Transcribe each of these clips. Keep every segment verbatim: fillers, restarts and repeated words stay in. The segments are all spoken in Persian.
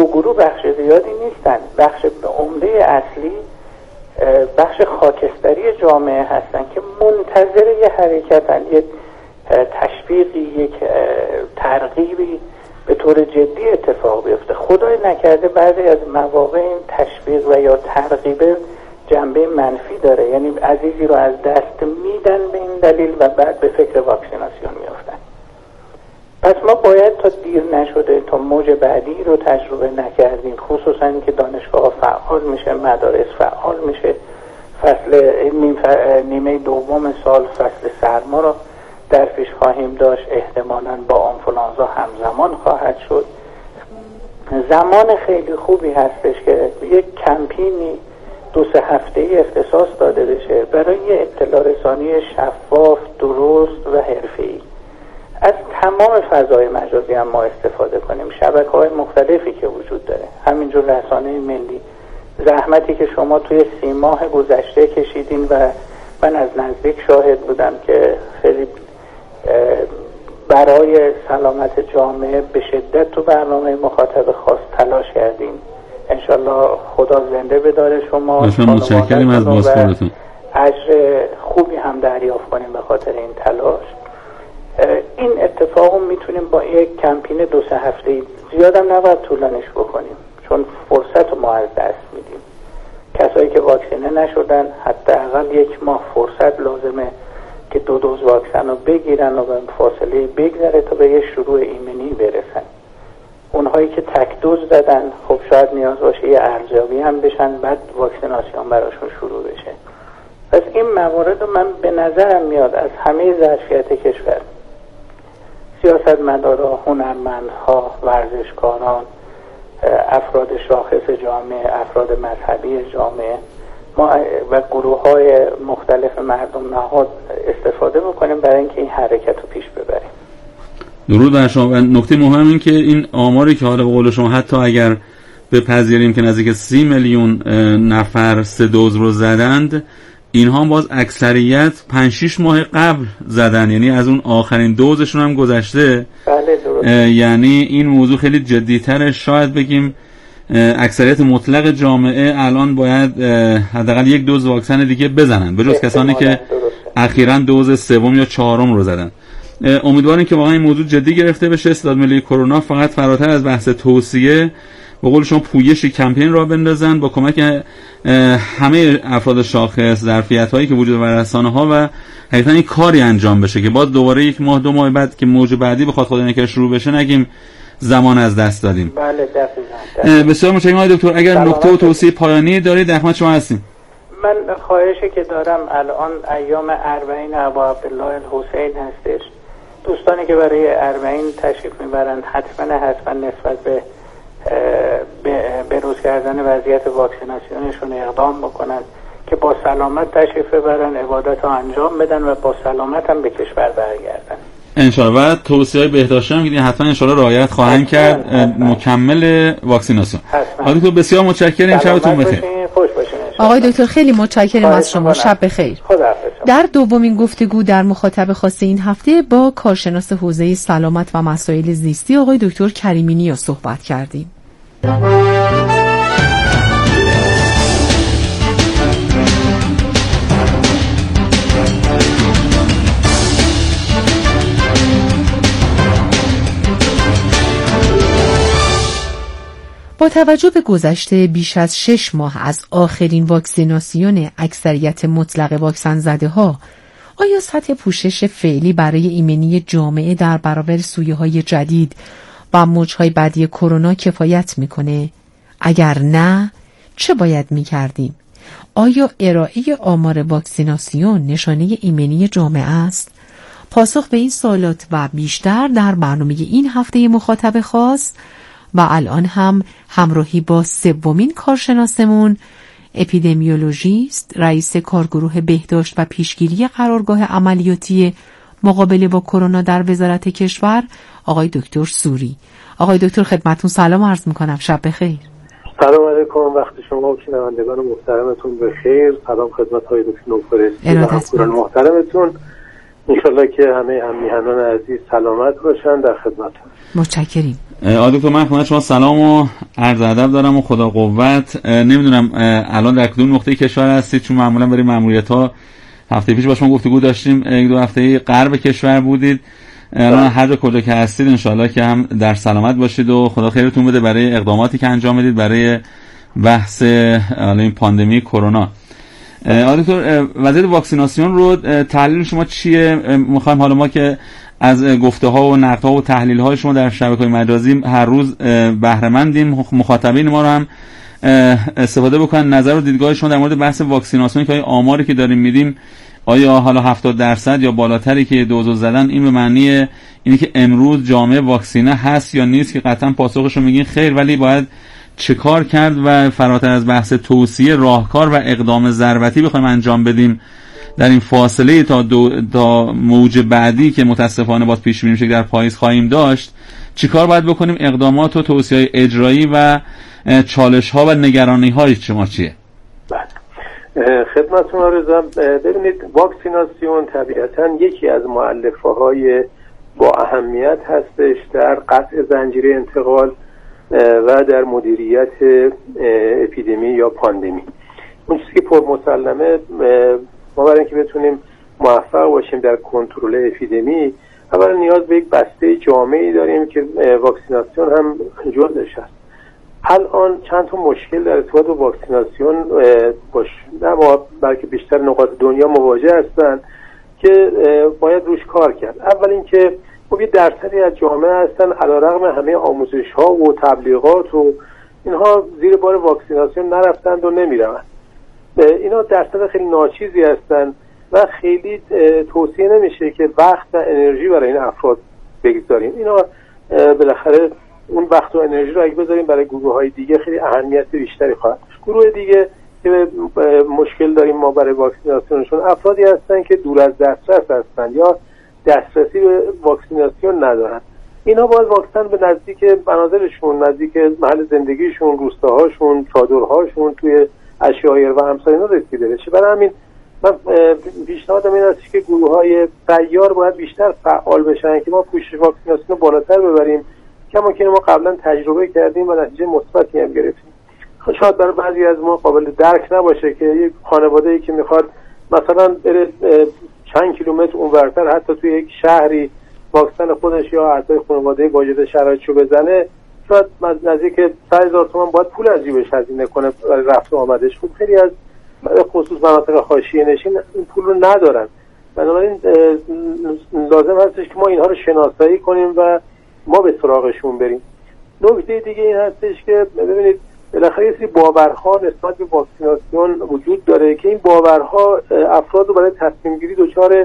دو گروه بخش زیادی نیستن. بخش عمده اصلی بخش خاکستری جامعه هستن که منتظر یه حرکتن، یه تشویقی، یک ترغیبی به طور جدی اتفاق بیفته. خدای نکرده بعضی از مواقع این تشویق و یا ترغیب جنبه منفی داره، یعنی عزیزی رو از دست میدن به این دلیل و بعد به فکر واکسیناسیون میافتن. پس ما باید تا دیر نشده، تا موج بعدی رو تجربه نکردیم، خصوصا اینکه دانشگاه فعال میشه، مدارس فعال میشه، فصل نیمه دوم سال فصل سرما رو در پیش خواهیم داشت، احتمالاً با آنفولانزا همزمان خواهد شد. زمان خیلی خوبی هستش که یک کمپینی دو سه هفته‌ای اختصاص داده بشه برای اطلاع رسانی شفاف، درست و حرفه‌ای. از تمام فضای مجازی هم ما استفاده کنیم، شبکه‌های مختلفی که وجود داره، همینجور رسانه ملی، زحمتی که شما توی سی ماه گذشته کشیدین و من از نزدیک شاهد بودم که خیلی برای سلامت جامعه به شدت تو برنامه مخاطب خاص تلاش کردیم. انشالله خدا زنده بداره شما. متشکریم از بازخوردتون. اجر خوبی هم دریافت کنیم به خاطر این تلاش. این اتفاق رو میتونیم با یک کمپین دو سه هفته‌ای، زیادم نباید طولانیش بکنیم چون فرصت رو ما از دست میدیم. کسایی که واکسینه نشدن حداقل یک ماه فرصت لازمه که دو دوز واکسن رو بگیرن و به فاصله بگذره تا به یه شروع ایمنی برسن. اونهایی که تک دوز دادن خب شاید نیاز باشه یه ارزیابی هم بشن، بعد واکسیناسیون براشون شروع بشه. پس این موارد رو من به نظرم میاد از همه ظرفیت کشور، سیاستمدارا، هنرمندها، ورزشکاران، افراد شاخص جامعه، افراد مذهبی جامعه ما و گروه های مختلف مردم نهاد استفاده بکنیم برای اینکه این حرکت رو پیش ببریم. درود بر شما. و نکته مهم این که این آماری که حالا به قول شما حتی اگر بپذیریم که نزدیک سی میلیون نفر سه دوز رو زدند، اینها باز اکثریت پنج شش ماه قبل زدن، یعنی از اون آخرین دوزشون هم گذشته. بله درست. یعنی این موضوع خیلی جدی‌تره. شاید بگیم اکثریت مطلق جامعه الان باید حداقل یک دوز واکسن دیگه بزنن، به جز کسانی که اخیراً دوز سوم یا چهارم رو زدن. امیدواریم که واقعا این موضوع جدی گرفته بشه. استاد ملی کرونا فقط فراتر از بحث توصیه به قول شما پویش کمپین را بندازن با کمک همه افراد شاخص، ظرفیت‌هایی که وجود در رسانه‌ها و حقیقتا این کاری انجام بشه که باز دوباره یک ماه دو ماه بعد که موج بعدی بخواد خدا نکنه شروع بشه نگیم زمان از دست دادیم. بله دقیقاً. بسیار متشکرم آقای دکتر. اگر نکته و توصیه پایانی دارید در خدمت شما هستیم. من خواهشی که دارم، الان ایام اربعین ابا عبدالله الحسین هستش. دوستانی که برای اربعین تشریف میبرند حتما حتما نسبت به بروز کردن وضعیت واکسیناسیونشون اقدام بکنن که با سلامت تشریف ببرن، عبادت رو انجام بدن و با سلامت هم به کشور برگردن انشاءالله. و توصیه‌های بهداشتی هم که حتما انشاءالله رعایت خواهند کرد مکمل واکسیناسیون. آقای دکتر بسیار متشکرم، شبتون بخیر. خوش باشین. آقای دکتر خیلی متشکرم از شما، شب بخیر. در دومین گفتگو در مخاطب خاص این هفته با کارشناس حوزه سلامت و مسائل زیستی آقای دکتر کریمی نیا صحبت کردیم. با توجه به گذشته بیش از شش ماه از آخرین واکسیناسیون اکثریت مطلق واکسن زده ها، آیا سطح پوشش فعلی برای ایمنی جامعه در برابر سویه‌های جدید و موج‌های بعدی کرونا کفایت میکنه؟ اگر نه، چه باید میکردیم؟ آیا ارائه آمار واکسیناسیون نشانه ایمنی جامعه است؟ پاسخ به این سوالات و بیشتر در برنامه این هفته مخاطب خاص و الان هم همراهی با سومین کارشناسمون، اپیدمیولوژیست، رئیس کارگروه بهداشت و پیشگیری قرارگاه عملیاتی مقابله با کرونا در وزارت کشور، آقای دکتر سوری. آقای دکتر خدمتتون سلام عرض میکنم، شب بخیر. سلام علیکم، وقت شما و شنوندگان محترمتون بخیر. سلام خدمت های دکتر نوفرستی و همکاران محترمتون. انشالله که همه هم میهنان عزیز سلامت باشن. در خدمتتون. متشکریم. آقای دکتر من خدمت شما سلام و عرض ادب دارم و خدا قوت. نمیدونم الان در کدوم نقطه کشور هستید، چون معمولا برای ماموریت ها هفته پیش با شما گفتگو داشتیم، یک دو هفته غرب کشور بودید. الان هر جا کجا که هستید انشالله که هم در سلامت باشید و خدا خیرتون بده برای اقداماتی که انجام میدید برای بحث این پاندمی کرونا. آقای دکتر، وضعیت واکسیناسیون رو تحلیل شما چیه؟ میخوایم حالا ما که از گفته ها و نقد ها و تحلیل های شما در شبکه‌های مجازی هر روز بهره مندیم، مخاطبین ما رو هم استفاده بکنن نظر و دیدگاه شما در مورد بحث واکسیناسیون که آماری که داریم میدیم آیا حالا هفتاد درصد یا بالاتری که دوز زدن، این به معنی اینه که امروز جامعه واکسینه هست یا نیست؟ که قطعا پاسخش رو میگین خیر، ولی باید چه کار کرد و فراتر از بحث توصیه راهکار و اقدام ضربتی بخوایم انجام بدیم در این فاصله تا دو تا موج بعدی که متاسفانه باز پیش بینی میشه که در پاییز خواهیم داشت، چیکار باید بکنیم؟ اقدامات و توصیه‌های اجرایی و چالش‌ها و نگرانی‌های شما چیه؟ بله، خدمتتون عرضم. ببینید، واکسیناسیون طبیعتاً یکی از مؤلفه‌های با اهمیت هستش در قطع زنجیره انتقال و در مدیریت اپیدمی یا پاندمی. اون چیزی که پرمسلمه، ما برای اینکه بتونیم موفق باشیم در کنترل اپیدمی، اولا نیاز به یک بسته جامعی داریم که واکسیناسیون هم جزءش هست. الان چند تا مشکل در ارتباط با واکسیناسیون باش نه ما بلکه بیشتر نقاط دنیا مواجه هستن که باید روش کار کرد. اول اینکه خب یه درصدی از جامعه هستن علیرغم همه آموزش ها و تبلیغات و اینها زیر بار واکسیناسیون نرفتند و نمیروند. اینا درصد خیلی ناچیزی هستن و خیلی توصیه نمیشه که وقت و انرژی برای این افراد بگذاریم. اینا بالاخره اون وقت و انرژی رو اگه بذاریم برای گروه های دیگه خیلی اهمیت بیشتری خواهد داشت. گروه دیگه که مشکل داریم ما برای واکسیناسیونشون افرادی هستن که دور از دسترس هستن یا دسترسی به واکسیناسیون ندارن. اینا باید واکسن به نزدیک منازلشون، نزدیک محل زندگیشون، روستاهاشون، چادرهاشون، توی اشیاء و امثال اینا رسیده بشه. برای همین من پیشنهادم این است که گروه‌های سیار باید بیشتر فعال بشن که ما پوشش واکسیناسیون رو بالاتر ببریم، کما که ما قبلا تجربه کردیم و نتیجه مثبتی هم گرفتیم. شاید برای بعضی از ما قابل درک نباشه که یک خانواده‌ای که میخواد مثلا بره چند کیلومتر اونورتر حتی توی یک شهری واکسن خودش یا اعضای خانواده واجد شرایطشو بزنه، شاید نزدیک صد هزار تومان باید پول از جیبش هزینه کنه برای رفت و آمدش. خب خیلی از خصوص مناطق حاشیه نشین این پول رو ندارن. بنابراین لازم هستش که ما اینها رو شناسایی کنیم و ما به سراغشون بریم. نکته دیگه این هستش که ببینید بالاخره یه سری باورها نسبت به واکسیناسیون وجود داره که این باورها افراد رو برای تصمیم گیری دچار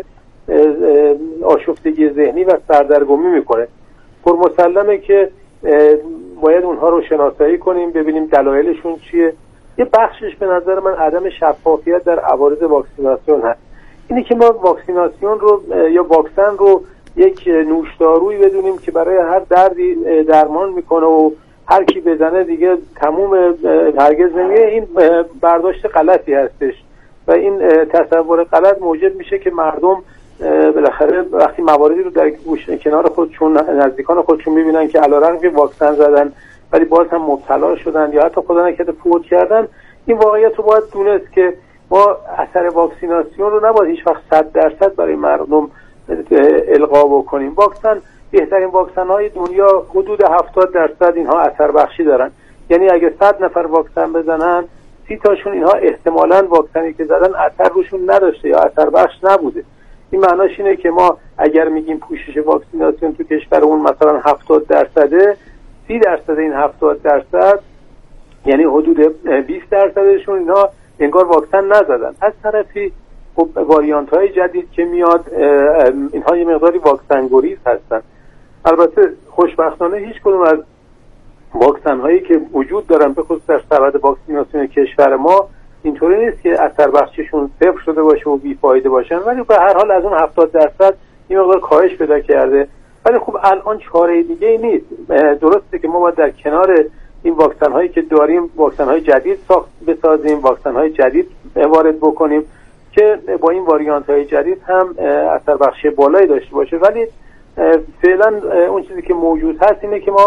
آشفتگی ذهنی و سردرگمی میکنه. پرمسلمه که باید اونها رو شناسایی کنیم، ببینیم دلایلشون چیه. یه بخشش به نظر من عدم شفافیت در عوارض واکسیناسیون هست. اینه که ما واکسیناسیون رو یا واکسن رو یک نوشدارویی بدونیم که برای هر دردی درمان میکنه و هر کی بزنه دیگه تموم، هرگز نمیگه. این برداشت غلطی هستش و این تصور غلط موجب میشه که مردم بالاخره وقتی مواردی رو در کنار خودشون، نزدیکان خودشون میبینن که علیرغم که واکسن زدن ولی باز هم مبتلا شدن یا حتی خدا نکرده فوت کردن، این واقعیت رو باید دونست که ما اثر واکسیناسیون رو نباید هیچ وقت صد درصد برای مردم القا بکنیم. واکسن، بهترین واکسن های دنیا حدود هفتاد درصد اینها اثر بخشی دارن. یعنی اگه صد نفر واکسن بزنن، سی تاشون اینها احتمالاً واکسنی که زدن اثر روشون نداشته یا اثر بخش نبوده. این معناش اینه که ما اگر میگیم پوشش واکسیناسیون تو کشورمون مثلا هفتاد درصده، سی درصد این هفتاد درصد یعنی حدود بیست درصدشون اینها انگار واکسن نزدن. از طرفی خب واریانت های جدید که میاد اینها یه مقداری واکسن گریز هستن. البته خوشبختانه هیچ کدوم از واکسن هایی که وجود دارن به خصوص در سبد واکسیناسیون کشور ما اینطوری نیست که اثر بخششون صفر شده باشه و بیفایده باشن، ولی به هر حال از اون هفتاد درصد این مقدار کاهش پیدا کرده. ولی خب الان چاره دیگه ای نیست. درسته که ما باید در کنار این واکسن هایی که داریم واکسن های جدید ساخت بسازیم، واکسن های جدید وارد بکنیم که با این واریانت های جدید هم اثر بخشی بالایی داشته باشه. ولی فعلا اون چیزی که موجود هست اینه که ما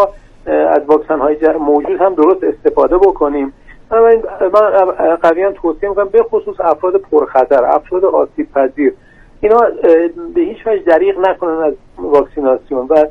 از واکسن های موجود هم درست استفاده بکنیم. من قویاً توصیه میکنم به خصوص افراد پرخطر، افراد آسیب پذیر، اینا به هیچ وجه دریغ نکنن از واکسیناسیون و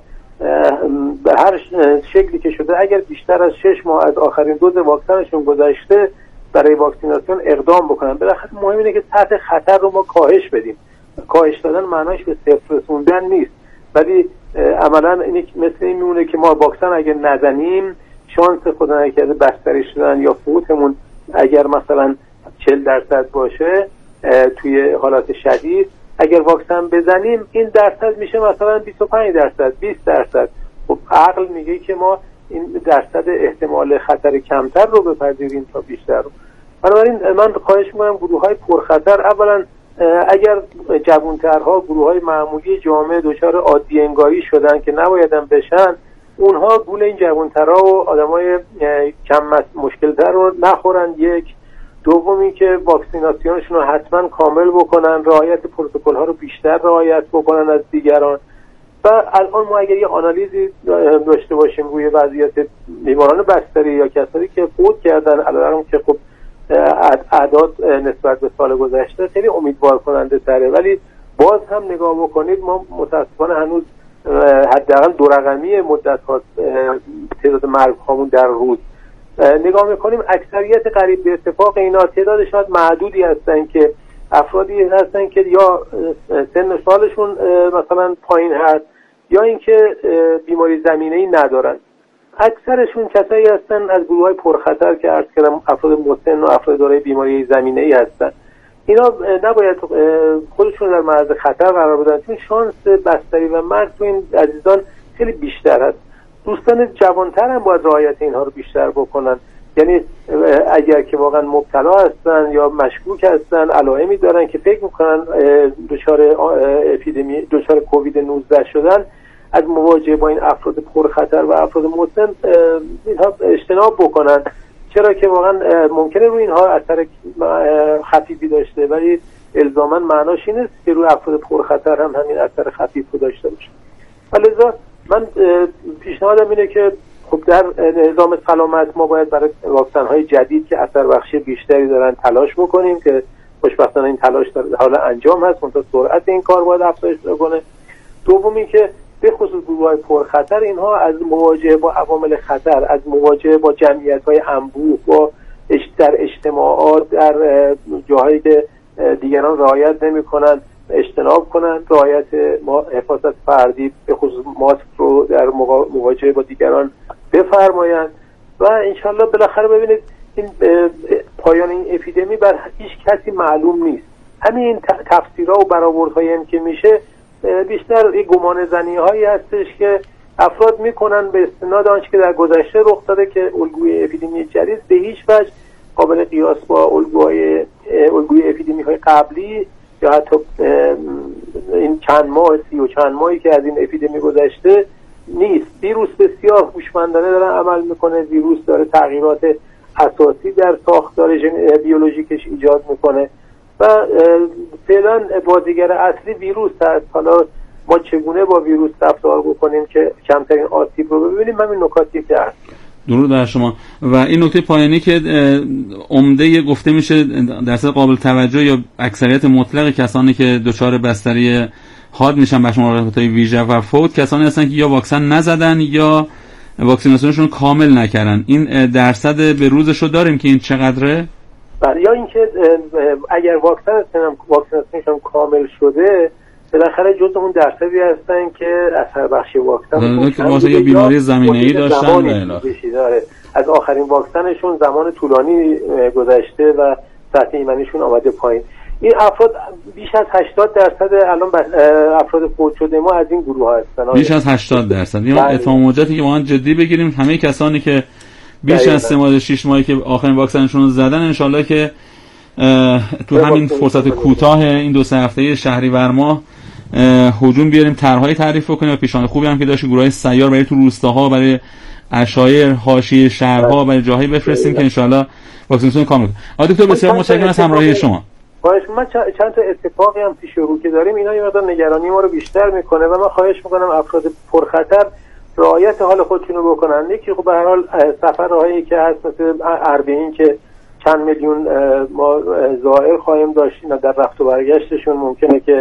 به هر شکلی که شده اگر بیشتر از شش ماه از آخرین دوز واکسنشون گذشته برای واکسیناسیون اقدام بکنن. بالاخره مهم اینه که سطح خطر رو ما کاهش بدیم. کاهش دادن معناش به صفر رسوندن نیست، ولی عملاً این مثل این میمونه که ما واکسن اگر نزنیم شانس خدا نکرده بستری شدن یا فوتمون اگر مثلا چهل درصد باشه توی حالات شدید، اگر واکسن بزنیم این درصد میشه مثلا بیست و پنج درصد، بیست درصد. خب عقل میگه که ما این درصد احتمال خطر کمتر رو بپذیریم تا بیشتر رو. بنابراین من خواهش میکنم گروه های پرخطر، اولا اگر جوانترها، گروه های معمولی جامعه دچار عادی انگاری شدن که نبایدن بشن، اونها گول این جوانترها و آدمای کم مشکلتر رو نخورن. یک دومی که واکسیناسیونشون رو حتما کامل بکنن، رعایت پروتکل ها رو بیشتر رعایت بکنن از دیگران. و الان ما اگر یه آنالیزی داشته باشیم روی وضعیت بیماران بستری یا کسانی که فوت کردن، علیرغم که خب اعداد نسبت به سال گذشته خیلی امیدوار کننده تره، ولی باز هم نگاه بکنید ما متاسفانه هنوز حداقل دو رقمی مدت ها تعداد مرگ هامون در روز نگاه میکنیم. اکثریت قریب به اتفاق اینا تعداد شاید معدودی هستن که افرادی هستن که یا سن سالشون مثلا پایین هست یا اینکه بیماری زمینه‌ای ندارن. اکثرشون کسایی هستن از گروه‌های پرخطر که عرض کردم، افراد مسن و افراد دارای بیماری زمینه‌ای هستن. اینا نباید خودشون در معرض خطر قرار بدن چون شانس بستری و مرگ تو این عزیزان خیلی بیشتر هست. دوستان جوانتر هم باید رعایت اینها رو بیشتر بکنن. یعنی اگر که واقعا مبتلا هستن یا مشکوک هستن، علائمی دارن که فکر میکنن دچار اپیدمی دچار کووید نوزده شدن، از مواجهه با این افراد پرخطر و افراد مسن اینها اجتناب بکنن. چرا که واقعا ممکنه روی اینها اثر خفیفی داشته، ولی الزاما معناش این نیست که روی افراد پرخطر هم همین اثر خفیف رو داشته باشه. لذا من پیشنهادم اینه که خب در نظام سلامت ما باید برای واکسن‌های جدید که اثر بخشی بیشتری دارن تلاش بکنیم که خوشبختانه این تلاش در حال انجام هست، منتها سرعت این کار باید افزایش پیدا کنه. دومی که به خصوص گروه‌های پرخطر اینها از مواجهه با عوامل خطر، از مواجهه با جمعیت‌های انبوه، با در اجتماعات، در جاهایی که دیگران رعایت نمی‌کنن اجتناب کنن، رعایت حفاظت فردی به خصوص ماسک رو در مواجهه با دیگران بفرمایند و انشالله بالاخره ببینید این پایان این اپیدمی بر هیچ کسی معلوم نیست. همین تفسیرها و برآوردهایی هم که میشه بیشتر یک گمان زنی هایی هستش که افراد میکنن به استناد آنچه که در گذشته رخ داده که الگوی اپیدمی جدید به هیچ وجه قابل قیاس با الگوهای الگوی اپیدمی های قبلی یا حتی این چند ماه سی و چند ماهی که از این اپیدمی گذشته نیست. ویروس بسیار هوشمندانه داره عمل میکنه، ویروس داره تغییرات اساسی در ساختار بیولوژیکش ایجاد میکنه و فعلا بازیگر اصلی ویروس هست. حالا ما چگونه با ویروس رفتار بکنیم که کمترین آسیب رو ببینیم، همین نکاتی که هست. درود بر شما. و این نکته پایانی که عمده گفته میشه درصد قابل توجه یا اکثریت مطلق کسانی که دچار بستری حاد میشن به شما رابطه‌های ویژه و فوت کسانی هستن که یا واکسن نزدن یا واکسیناسیونشون کامل نکردن. این درصد به روزشو داریم که این چقدره؟ بله، یا اینکه اگر واکسن واکسیناسیونشون کامل شده بالاخره جزء اون درصدی هستن که اثر بخشی واکسن که واسه یه بیماری زمینه‌ای داشتن و الی از آخرین واکسنشون زمان طولانی گذشته و سطح ایمنیشون آمده پایین. این افراد بیش از هشتاد درصد الان افراد فوت شده ما از این گروه ها هستن. بیش از هشتاد درصد. یعنی اتمام موجتی که ما جدی بگیریم همه کسانی که بیش از سه ماه شش ماهی که آخرین واکسنشون رو زدن انشالله که تو همین فرصت کوتاه این دو سه هفته شهریور ماه هجوم بیاریم، طرح‌های تعریف کنیم و پیشنهاد خوبی هم که داشت گروهای سیار برای تو روستاها، برای عشایر حاشیه شهرها، برای جاهایی بفرستیم که انشالله واکسیناسیون کامل کنیم. آقای دکتر بسیار متشکرم از همراهی شما. خواهش من چند تا اتفاقی هم پیش رو که داریم اینا یه مقدار نگرانی ما رو بیشتر میکنه و من خواهش میکنم افراد پرخطر رعایت حال خودشونو بکنن. یکی خب به هر حال سفرهایی که هست مثل اربعین که چند میلیون ما زائر خواهیم داشت و در رفت و برگشتشون ممکنه که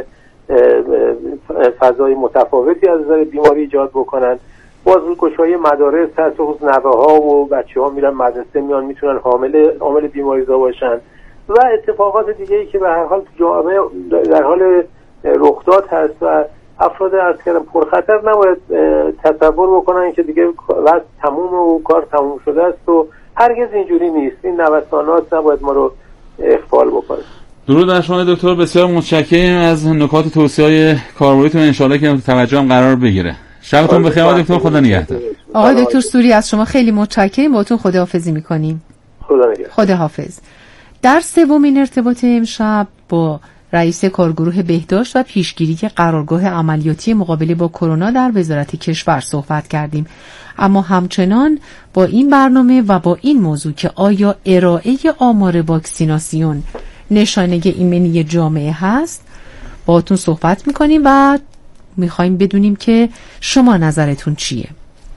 فضای متفاوتی از نظر بیماری ایجاد بکنن. باز گشایی مدارس هست، خصوص نوه‌ها و بچه‌ها میرن مدرسه میان میتونن حامل عامل بیماریزا باشن و اتفاقات دیگه‌ای که به هر حال جامعه در حال رخداد هست و افراد از کردن پرخطر نباید تصور بکنن که دیگه وقت تموم و کار تموم شده است و هرگز اینجوری نیست. این نوسانات نباید ما رو اغفال بکنه. درود بر شما دکتر، بسیار متشکرم از نکات توصیه‌های کاربردیتون، ان شاءالله که توجه هم قرار بگیره. شبتون بخیر آقای دکتر، خدا نگهدار. آقای دکتر سوری از شما خیلی متشکرم، باهاتون خداحافظی می‌کنیم. خدا نگهدار. خداحافظ. در سومین ارتباط امشب با رئیس کارگروه بهداشت و پیشگیری قرارگاه عملیاتی مقابله با کرونا در وزارت کشور صحبت کردیم، اما همچنان با این برنامه و با این موضوع که آیا ارائه آمار واکسیناسیون نشانه ایمنی جامعه هست باهاتون صحبت میکنیم و میخوایم بدونیم که شما نظرتون چیه.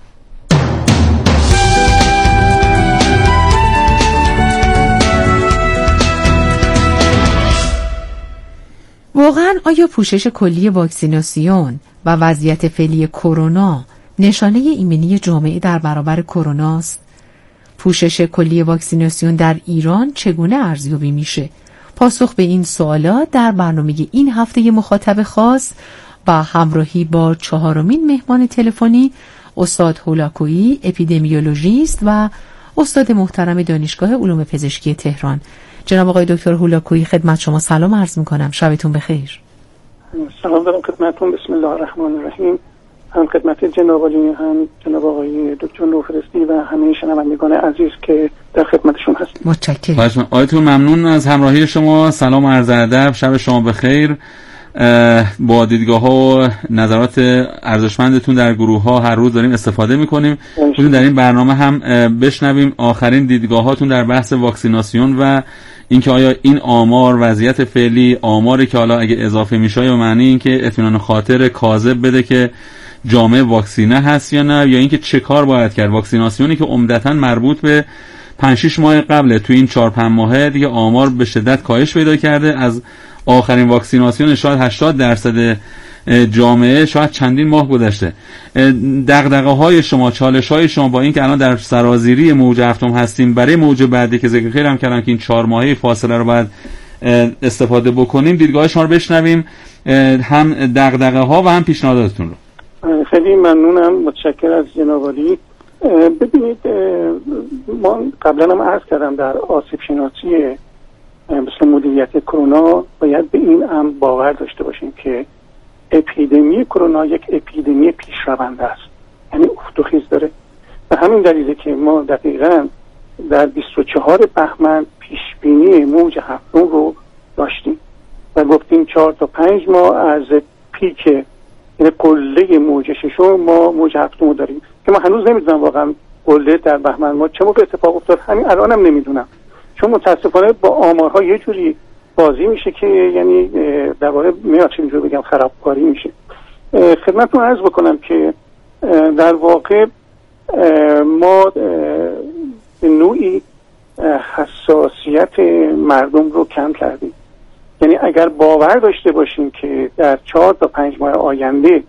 واقعا آیا پوشش کلی واکسیناسیون و وضعیت فعلی کرونا نشانه ایمنی جامعه در برابر کرونا است؟ پوشش کلی واکسیناسیون در ایران چگونه ارزیابی میشه؟ پاسخ به این سوالات در برنامه این هفته مخاطب خاص و همراهی با چهارمین مهمان تلفنی استاد هولاکویی، اپیدمیولوژیست و استاد محترم دانشگاه علوم پزشکی تهران. جناب آقای دکتر هولاکویی، خدمت شما سلام عرض میکنم. شبتون بخیر. سلام دارم خدمتتون. بسم الله الرحمن الرحیم. هم خدمت جناب عالی، هم جناب آقای دکتر نوفرستی و همه شنوندگان عزیز که در خدمتشون هستیم. متشکرم. آقایتون ممنون از همراهی شما. سلام و عرض ادب. شب شما بخیر. با دیدگاه ها و نظرات ارزشمندتون در گروه ها هر روز داریم استفاده میکنیم. بودیم در این برنامه هم بشنویم آخرین دیدگاه هاتون در بحث واکسیناسیون و اینکه آیا این آمار وضعیت فعلی آماری که حالا اگه اضافه میشه یا معنی این که اطمینان خاطر کاذب بده که جامعه واکسینه هست یا نه، یا اینکه چه کار باید کرد. واکسیناسیونی که عمدتاً مربوط به پنج شش ماه قبله، تو این چهار پنج ماهه دیگه آمار به شدت کاهش پیدا کرده. از آخرین واکسیناسیون شاید هشتاد درصد جامعه شاید چندین ماه گذشته. دغدغه‌های شما، چالش‌های شما با این که الان در سرازیری موج هفتم هستیم، برای موج بعدی که ذکر خیرم کردم که این چهار ماهه فاصله رو باید استفاده بکنیم، دیدگاه شما رو بشنویم، هم دغدغه‌ها و هم پیشنهاداتتون رو. خیلی ممنونم، متشکرم از جناب عالی. ببینید، ما قبلا هم عرض کردم در آسیب شناسی مثل مدیریت کرونا باید به این هم باور داشته باشیم که اپیدمی کرونا یک اپیدمی پیشرونده است، یعنی افت و خیز داره. و همین دلیله که ما دقیقاً در بیست و چهارم بهمن پیش بینی موج هفتم رو داشتیم و گفتیم چهار تا پنج ماه از پیک، یعنی قله موج ششم ما موج هفتم رو داریم که ما هنوز نمیدونم واقعا قله در بهمن ما چه موقع اتفاق افتاد. همین الانم نمیدونم، چون متاسفانه با آمارها یه جوری بازی میشه که یعنی در واقع میاد چه اینجور بگم خرابکاری میشه. خدمتتون عرض بکنم که در واقع ما به نوعی حساسیت مردم رو کم کردیم. یعنی اگر باور داشته باشیم که در چهار تا پنج ماه آینده،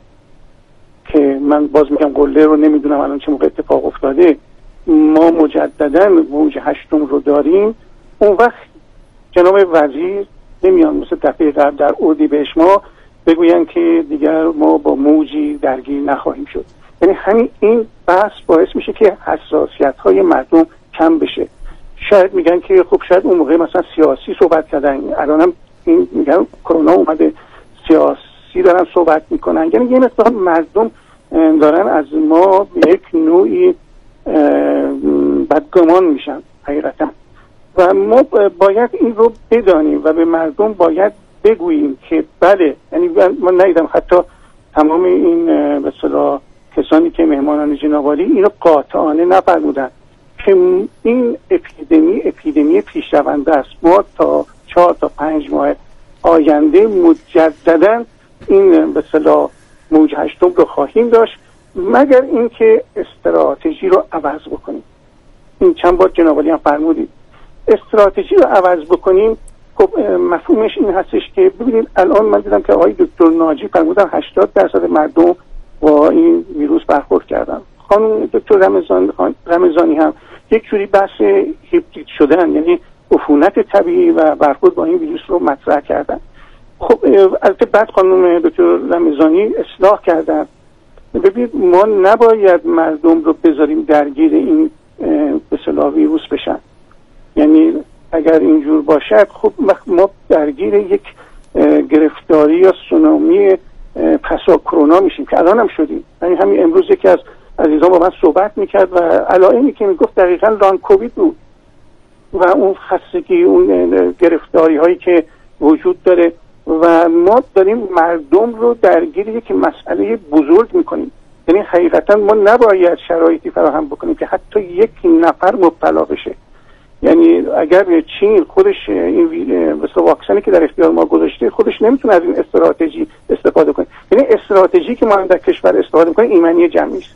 که من باز میگم قله رو نمیدونم الان چه موقع اتفاق افتاده، ما مجددا موج هشتم رو داریم، اون وقت جناب وزیر نمیان مثل دفعه قبل در اردیبهشت ما بگوین که دیگر ما با موجی درگیر نخواهیم شد. یعنی همین این بحث باعث میشه که حساسیت های مردم کم بشه. شاید میگن که خب شاید اون موقع مثلا سیاسی صحبت کردن، الان هم این میگن کرونا اومده سیاسی دارن صحبت میکنن. یعنی یه مقدار مردم دارن از ما به یک نوعی بدگمان میشن حقیقتا، و ما باید این رو بدانیم و به مردم باید بگوییم که بله، یعنی من ندیدم حتی تمام این به اصطلاح کسانی که مهمانان جناب عالی اینو قاطعانه نفرمودن که این اپیدمی اپیدمی پیشرونده است. ما تا چهار تا پنج ماه آینده مجددا این به اصطلاح موج هشتم رو خواهیم داشت مگر اینکه استراتژی رو عوض بکنیم. این چند بار جناب عالی هم فرمودید استراتژی رو عوض بکنیم. خب مفهومش این هستش که ببینید الان من دیدم که آقای دکتر ناجی فرمودن هشتاد درصد مردم با این ویروس برخورد کردن. خانم دکتر رمضان رمضانی هم یک جوری بحث هیبرید شدن، یعنی عفونت طبیعی و برخورد با این ویروس رو مطرح کردن. خب البته بعد خانم دکتر رمضانی اصلاح کردن. ببینید ما نباید مردم رو بذاریم درگیر این به اصطلاح ویروس بشن، یعنی اگر اینجور باشد خب ما درگیر یک گرفتاری یا سونامی پسا کرونا میشیم که الان هم شدیم. یعنی همین امروز یکی از عزیزان با من صحبت میکرد و علائمی که میگفت دقیقاً لان کووید بود و اون خستگی، اون گرفتاری هایی که وجود داره و ما داریم مردم رو درگیر یک مسئله بزرگ میکنیم. یعنی حقیقتا ما نباید شرایطی فراهم بکنیم که حتی یک نفر مبتلا بشه. یعنی اگر چین خودش این مثلا واکسنی که در اختیار ما گذاشته خودش نمیتونه از این استراتژی استفاده کنه، یعنی استراتژی که ما در کشور استفاده میکنیم ایمنی جمعی است.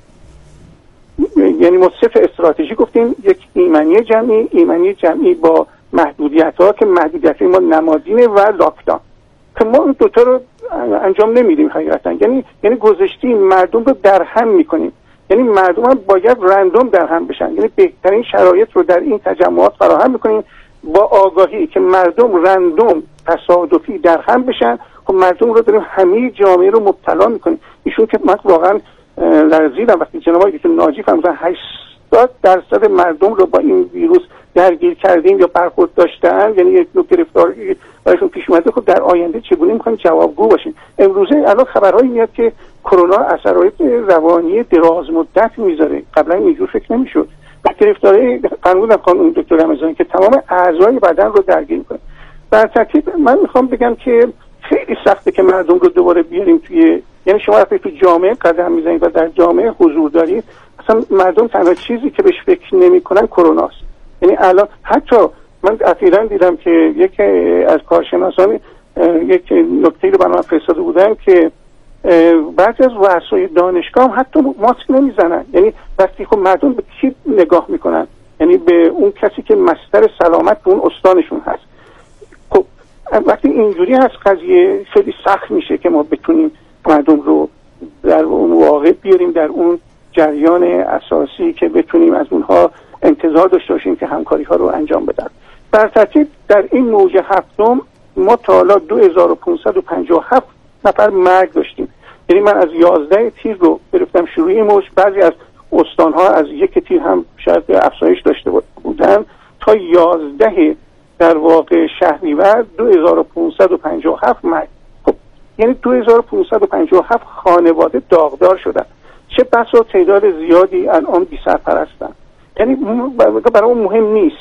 یعنی ما صفر استراتژی گفتیم، یک ایمنی جمعی، ایمنی جمعی با محدودیت ها که محدودیت ما نمادینه و لاکداون که ما این دوتا رو انجام نمیدیم حقیقتا. یعنی یعنی گذاشتیم مردم رو در هم میکنیم، یعنی مردم هم باید رندوم در هم بشن، یعنی بهترین شرایط رو در این تجمعات فراهم میکنیم با آگاهی که مردم رندوم تصادفی در هم بشن. خب مردم رو داریم همه جامعه رو مبتلا میکنیم. ایشون که من واقعا لرزیدم وقتی جناب آقای دکتر ناجی فرمودن هشتاد درصد مردم رو با این ویروس درگیر کردیم یا برخورد داشتن، یعنی یک نوع گرفتاری برایشون پیش اومده. خب در آینده چگونه میخوایم جوابگو باشیم؟ امروزه الان خبرهایی میاد که کرونا اثرات روانی دراز مدت میذاره، قبلا اینجور فکر نمیشد. و گرفتاری فرمودن خانم دکتر رمضانی که تمام اعضای بدن رو درگیر میکنه. در ترتیب من میخوام بگم که خیلی سخته که مردم رو دوباره بیاریم توی، یعنی شما وقتی تو جامعه قدم میزنید و در جامعه حضور دارید، اصلا مردم تنها چیزی که بهش فکر نمیکنن کروناست. یعنی الان حتی من اخیراً دیدم که یکی از کارشناسان یک نکته رو برام فرستاده بودن که بعضی از رؤسای دانشگاه هم حتی ماسک نمیزنن. یعنی وقتی خب مردم به کی نگاه میکنن؟ یعنی به اون کسی که مصدر سلامت به اون استانشون هست. خب وقتی اینجوری هست قضیه خیلی سخت میشه که ما بتونیم مردم رو در اون واقع بیاریم در اون جریان اساسی که بتونیم از اونها انتظار داشته باشیم که همکاری ها رو انجام بدن. در ترتیب در این موج هفتم ما تا حالا دو هزار و پانصد و پنجاه و هفت نفر مرگ داشتیم. یعنی من از یازده تیر رو گرفتم شروع این موج، بعضی از استانها از یک تیر هم شاید افزایش داشته بودن تا یازده در واقع شهریور دو هزار و پانصد و پنجاه و هفت مرگ. خب یعنی دو هزار و پانصد و پنجاه و هفت خانواده داغدار شدن. چه بسا تعداد زیادی الان بی سرپرستن. یعنی برای اون مهم نیست.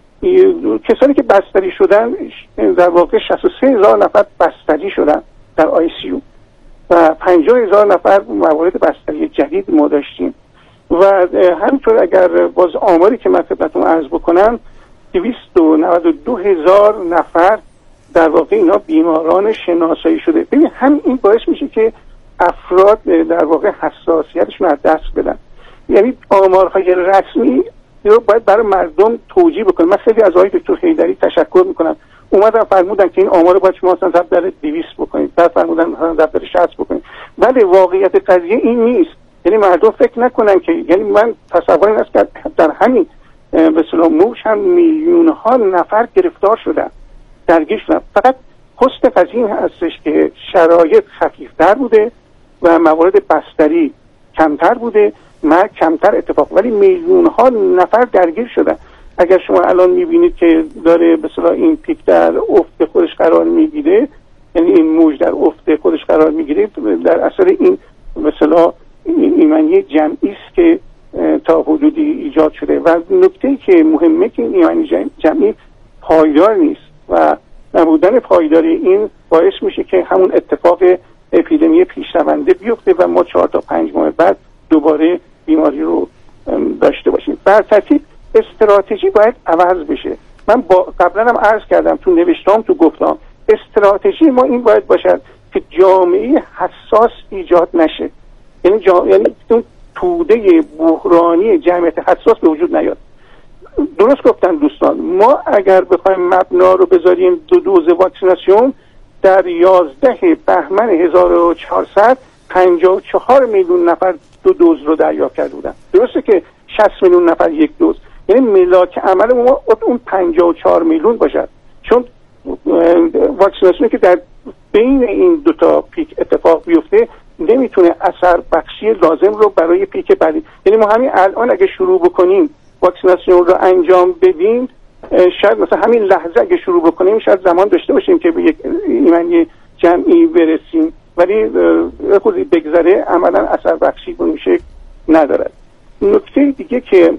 کسانی که بستری شدن در واقع شصت و سه هزار نفر بستری شدن در آی سی یو و پنجاه هزار نفر موارد بستری جدید ما داشتیم. و همینطور اگر باز آماری که من خدمتتون عرض بکنم دویست و نود و دو هزار نفر در واقع اینا بیماران شناسایی شده. ببین هم این باعث میشه که افراد در واقع حساسیتشون از دست بدن. یعنی آمارهای رسمی رو باید برای مردم توجیه بکنه. من خیلی از آقای دکتر حیدری تشکر میکنم، اومدن فرمودن که این آمار رو باید شما مثلا ضرب در دویست بکنید، بعد فرمودن مثلا ضرب در شصت بکنید. ولی واقعیت قضیه این نیست. یعنی مردم فکر نکنن که، یعنی من تصور این است که در همین به اصطلاح موج هم میلیون ها نفر گرفتار شدن، درگیر شدن. فقط حسن قضیه این هستش که شرایط خفیفتر بوده و موارد بستری کمتر بوده، مرگ کمتر اتفاق، ولی میلیون ها نفر درگیر شدن. اگر شما الان میبینید که داره به اصطلاح این پیک در افت خودش قرار میگیره، یعنی این موج در افت خودش قرار میگیره در اثر این به اصطلاح ایمنی جمعی است که تا حدودی ایجاد شده. و نکته‌ای که مهمه که این ایمنی جمعی پایدار نیست و نبودن پایداری این باعث میشه که همون اتفاق اپیدمی پیشرونده بیفته و ما چهار تا پنج ماه بعد دوباره بیماری رو داشته باشیم. بر ترتیب استراتژی باید عوض بشه. من با قبلا هم عرض کردم، تو نوشتام تو گفتم استراتژی ما این باید باشد که جامعه حساس ایجاد نشه. یعنی جا... یعنی اون توده بحرانی جمعیت حساس به وجود نیاد. درست گفتن دوستان، ما اگر بخوایم مبنا رو بذاریم دو دوز واکسیناسیون، در یازده بهمن هزار و چهارصد پنجاه و چهار میلیون نفر دو دوز رو دریافت کرده بودن. درسته که شصت میلیون نفر یک دوز، یعنی ملاک عمل ما اون پنجاه و چهار میلیون باشد، چون واکسیناسیونی که در بین این دوتا پیک اتفاق بیفته نمیتونه اثر بخشی لازم رو برای پیک بعدی، یعنی ما همین الان اگه شروع بکنیم واکسیناسیون رو انجام بدیم، شاید مثلا همین لحظه اگه شروع بکنیم شاید زمان داشته باشیم که به یک ایمنی جمعی برسیم، ولی خودی بگذره عملا اثر بخشی به این شکل ندارد. نکته دیگه که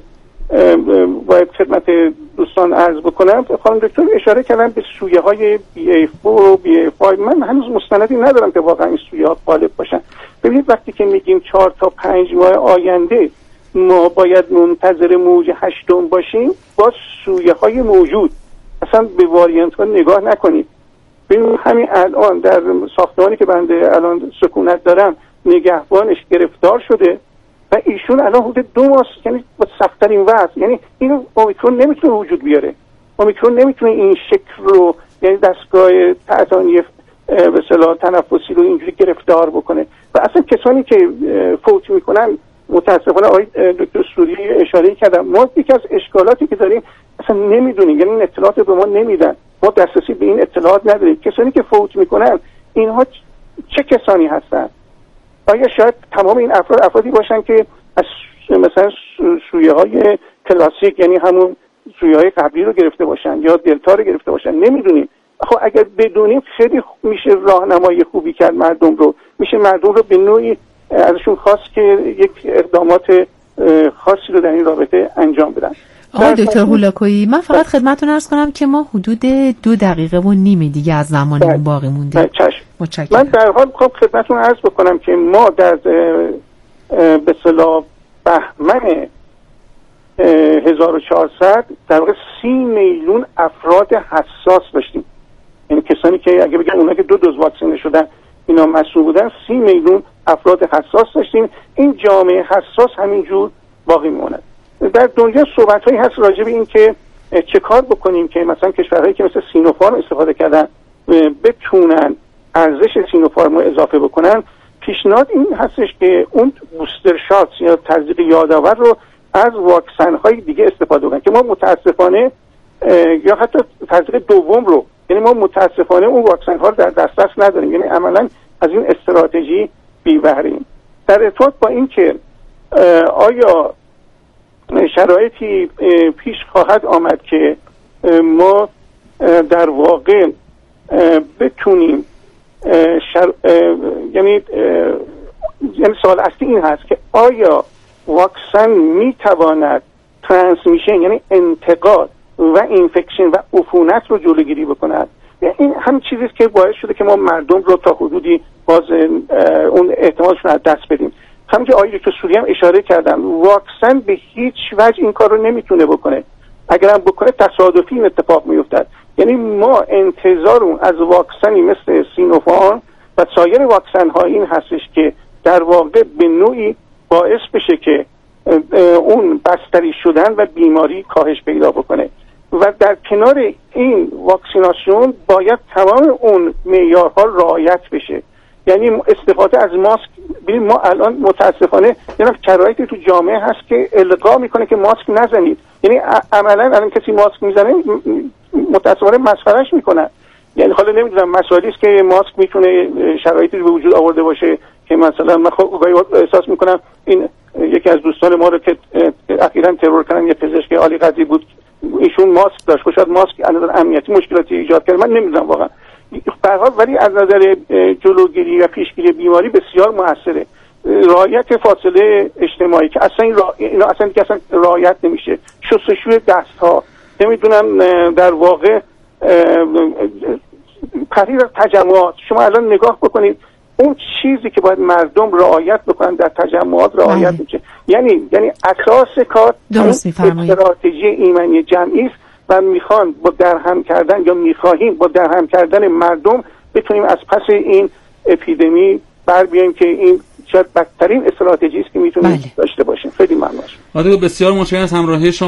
باید خدمت دوستان عرض بکنم، خانم دکتر اشاره کردن به سویه های بی ای فور و بی ای فایو. من هنوز مستندی ندارم که واقعا این سویه ها غالب باشن. ببینید وقتی که میگیم چهار تا پنج ماه آینده ما باید منتظر موج هشتم باشیم، با سویه های موجود اصلا به واریانت ها نگاه نکنید. ببینید همین الان در ساختمانی که بنده الان سکونت دارم نگهبانش گرفتار شده و ایشون الان حدود دو ماه، یعنی با سخت‌ترین وضع، یعنی اینو اومیکرون نمیتونه وجود بیاره. اومیکرون نمیتونه این شکل رو، یعنی دستگاه تعطانی به اصطلاح تنفسی رو اینجوری گرفتار بکنه و اصلا کسانی که فوت میکنن متاسفانه آقای دکتر سوری اشاره کردن، ما یکی از اشکالاتی که داریم اصلا نمیدونیم، یعنی این اطلاعات به ما نمیدن، ما دسترسی به این اطلاعات نداریم. کسانی که فوت میکنن اینها چه کسانی هستن؟ آیا شاید تمام این افراد افرادی باشن که از مثلا سویه های کلاسیک، یعنی همون سویه های قبلی رو گرفته باشن یا دلتا رو گرفته باشن؟ نمیدونیم. خب اگر بدونیم خیلی میشه راهنمایی خوبی کرد مردم رو، میشه مردم رو به نوعی ازشون خواست که یک اقدامات خاصی رو در این رابطه انجام بدن. آقای دکتر هولاکویی، من فقط خدمتتون عرض کنم که ما حدود دو دقیقه و نیمه دیگه از زمانمون باقی مونده. چشم. من در حال خب خدمتتون عرض بکنم که ما در به اصطلاح بهمن هزار و چهارصد در واقع سی میلیون افراد حساس داشتیم، یعنی کسانی که اگه بگم اونها که دو دوز واکسینه شدن اینا مسئول بودن، سی میلیون افراد حساس داشتیم. این جامعه حساس همینجور باقی میموند. در دنیا صحبت‌هایی هست راجع به این که چه کار بکنیم که مثلا کشورهایی که مثل سینوفارم استفاده کردن بتونن ارزش سینوفارم رو اضافه بکنن. پیشنهاد این هستش که اون بوستر شات یا تزریق یادآور رو از واکسن‌های دیگه استفاده کنن که ما متاسفانه یا حتی تزریق دوم رو، یعنی ما متاسفانه اون واکسن‌ها رو در دسترس نداریم، یعنی عملاً از این استراتژی بی بهره‌ایم. در ارتباط با این که آیا شرایطی پیش خواهد آمد که ما در واقع بتونیم شر... یعنی یعنی سوال اصلی این هست که آیا واکسن میتواند ترانسمیشن یعنی انتقال و اینفکشن و عفونت رو جلوگیری بکند؟ این هم چیزی است که باعث شده که ما مردم رو تا حدودی باز اون احتمالشون از دست بدیم. همون که آقای دکتر سوری هم اشاره کردن، واکسن به هیچ وجه این کار رو نمیتونه بکنه. اگر هم بکنه تصادفی این اتفاق میافتد. یعنی ما انتظارمون از واکسنی مثل سینوفارم و سایر واکسن ها این هستش که در واقع به نوعی باعث بشه که اون بستری شدن و بیماری کاهش پیدا بکنه و در کنار این واکسیناسیون باید تمام اون معیارها رعایت بشه. یعنی استفاده از ماسک، ببینید ما الان متاسفانه یعنی شرایطی تو جامعه هست که القا میکنه که ماسک نزنید، یعنی عملا الان کسی ماسک میزنه متاسفانه مسخرهش میکنن. یعنی حالا نمیدونم مسائلی است که ماسک میتونه شرایطی رو به وجود آورده باشه که مثلا من خب احساس میکنم این یکی از دوستان ما رو که اخیراً ترور کردن یه پزشک عالی قدری بود، ایشون ماسک داشت، خب شاید ماسک از نظر امنیتی مشکلاتی ایجاد کرد، من نمیدونم واقعا. به هر حال ولی از نظر جلوگیری و پیشگیری بیماری بسیار موثره. رعایت فاصله اجتماعی که اصلا این را... اینا اصلا دیگه اصلا رعایت نمیشه. شستشوی دست ها، نمیدونم در واقع پرهیز از تجمعات. شما الان نگاه بکنید اون چیزی که باید مردم رعایت بکنن در تجمعات رعایت میشه. یعنی یعنی اساس کار استراتژی ایمنی جمعی است و میخوان با درهم کردن یا میخواهیم با درهم کردن مردم بتونیم از پس این اپیدمی بر بیاییم که این شاید بدترین استراتژی است که میتونیم داشته باشیم. خیلی ممنون. آقای بسیار متشکرم از همراهی شما.